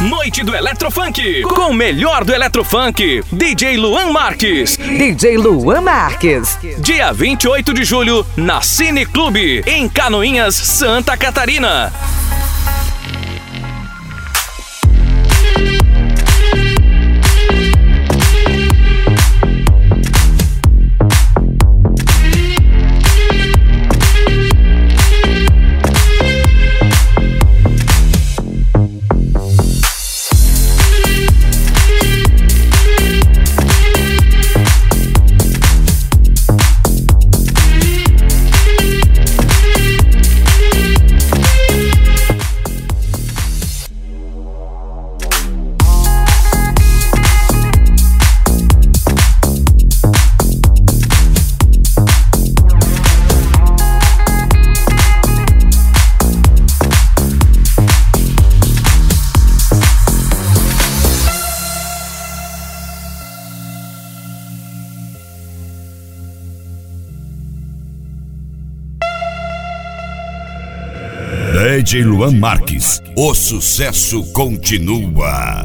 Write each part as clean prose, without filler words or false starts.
Noite do Eletrofunk, com o melhor do Eletrofunk, DJ Luan Marques. DJ Luan Marques. Dia 28 de julho, na Cine Clube, em Canoinhas, Santa Catarina. DJ Luan Marques, o sucesso continua.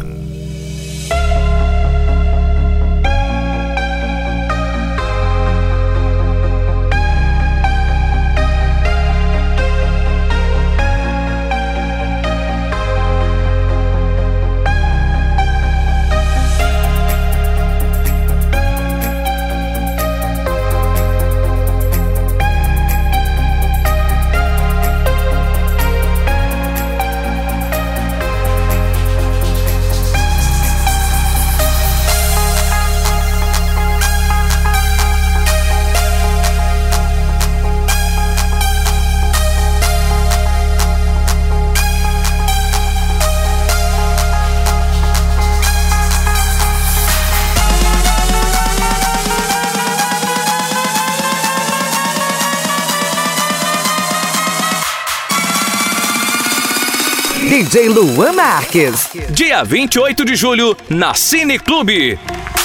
DJ Luan Marques. Dia 28 de julho, na Cine Clube.